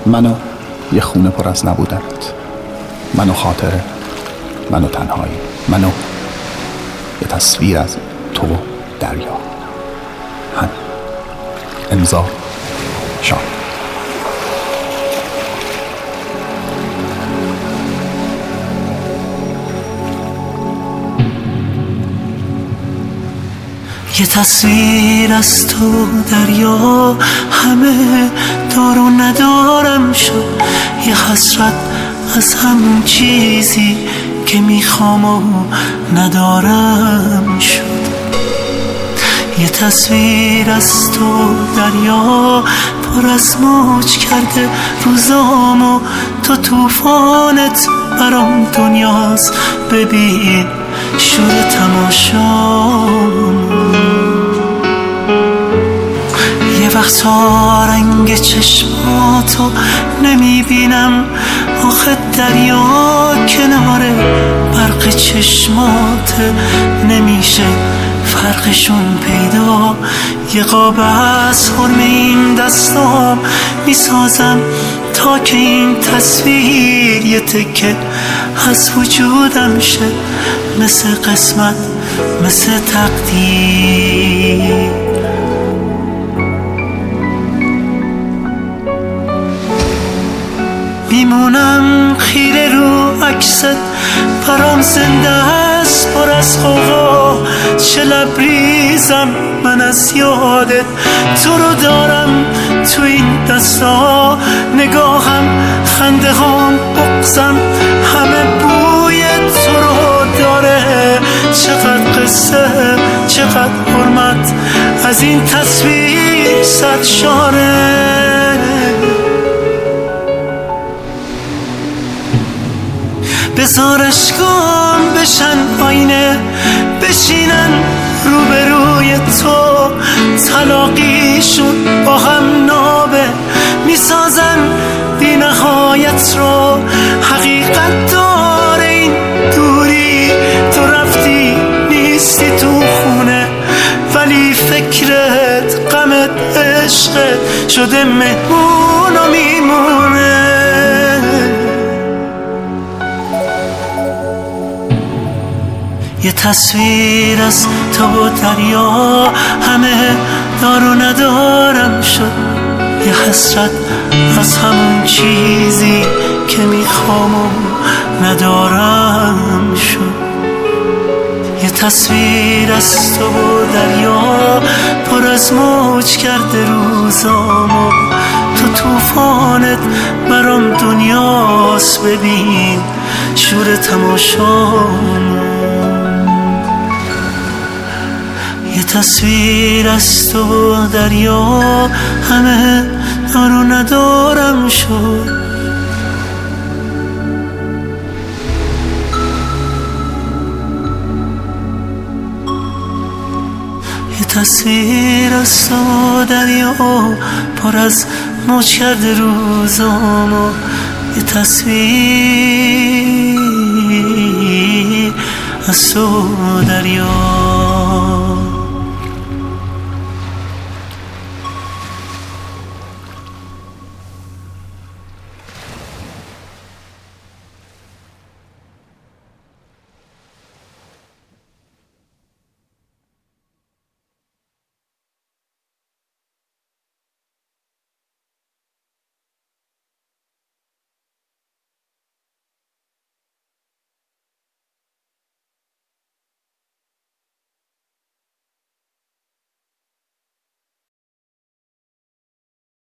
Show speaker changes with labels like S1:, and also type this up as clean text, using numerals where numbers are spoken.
S1: منو یه خونه پر از نبودنت، منو خاطره، منو تنهایی، منو یه تصویر از تو و دریا. هم امضا شام.
S2: یه تصویر از تو دریا، همه دار و ندارم شد. یه حسرت از همون چیزی که میخوام و ندارم شد. یه تصویر از تو دریا، پر از موج کرده روزام و تو توفانت برام دنیاست. ببین شور تماشام. یه وقتا رنگ چشماتو نمیبینم، آخه دریا کنار برق چشمات نمیشه فرقشون پیدا. یه قاب از حرم این دستام میسازم تا که این تصویر یه تکه از وجودم شه، مثل قسمت، مثل تقدیر. میمونم خیره رو عکست، برام زنده است پر از غوغا. چه لبریزم من از یادت، تو رو دارم تو این دستا. نگاهم، خنده هام، بغضم، همه بوی تو رو داره. چقدر قصه، چقدر حرمت از این تصویر سرشاره. بذار اشکام بشن آینه، بشینن روبروی تو. تلاقیشون با هم نابه، میسازن بی نهایت رو. حقیقت داره این دوری، تو رفتی نیستی تو خونه، ولی فکرت، غمت، عشقت شده مهمون و میمونه. یه تصویر از تو و دریا، همه دار و ندارم شد. یه حسرت از همون چیزی که میخوام و ندارم شد. یه تصویر از تو و دریا، پر از موج کرده روزام و تو توفانت برام دنیاست. ببین شور تماشام. یه تصویر از تو دریا، همه دار و ندارم شد. یه تصویر از تو دریا، پر از موج کرده روزام و یه تصویر از تو دریا.